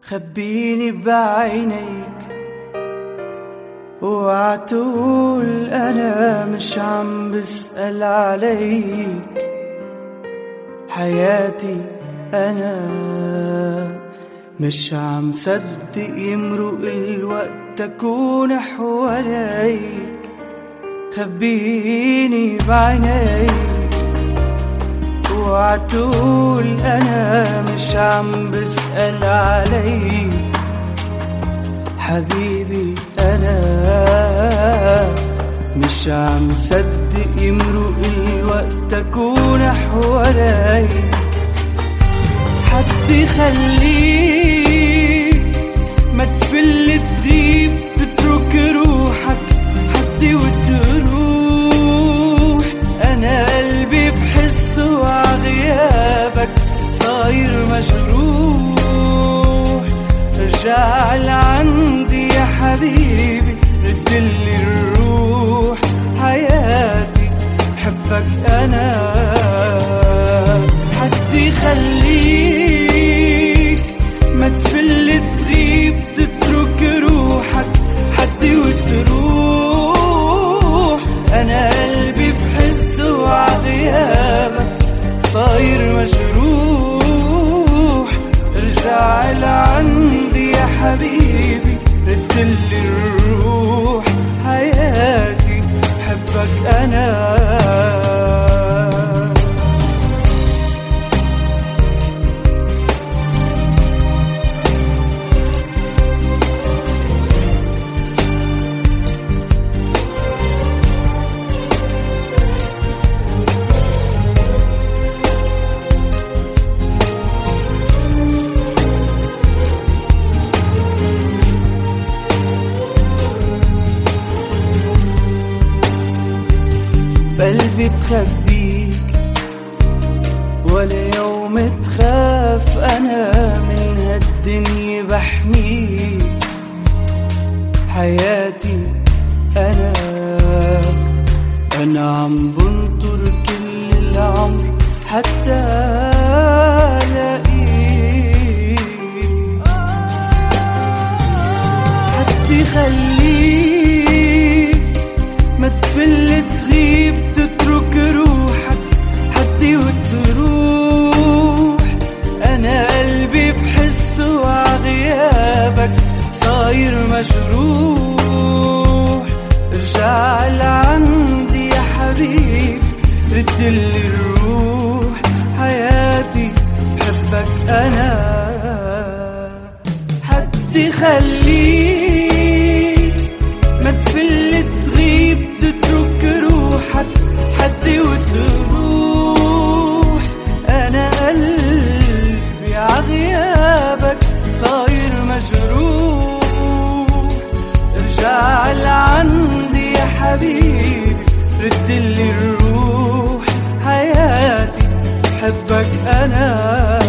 خبيني بعينيك وعتقول أنا مش عم بسأل عليك. حياتي أنا مش عم صدق يمرق الوقت أكون حواليك. خبيني بعينيك وعتقول أنا مش عم بسأل عليك. حبيبي أنا مش عم صدق يمرق الوقت أكون حواليك. حد يخليك ما تفل تغيب تترك روحك حد وتروح. أنا قلبي بحسه عغيابك صاير مجروح. رجع لعندي يا حبيبي ردلي الروح. حياتي بحبك أنا. حد يخليك ما تفل تغيب تترك روحك حد وتروح. أنا قلبي بحسه عغيابك صاير مجروح. رجع لعندي يا حبيبي ردلي الروح. حياتي بحبك أنا. قلبي بخبيك ولا يوم تخاف. أنا من هالدنيا بحميك. حياتي أنا عم بنطر كل العمر حتى ألاقيك. حد يخليك ما تفل تغيب تترك روحك حد وتروح. أنا قلبي بحسه عغيابك صاير مجروح. رجع لعندي يا حبيبي ردلي الروح. حياتي بحبك أنا. حد يخليك ما تفل تغيب تترك روحك حد وتروح. أنا قلبي عغيابك صاير مجروح. رجع لعندي يا حبيبي ردلي الروح. حياتي بحبك أنا.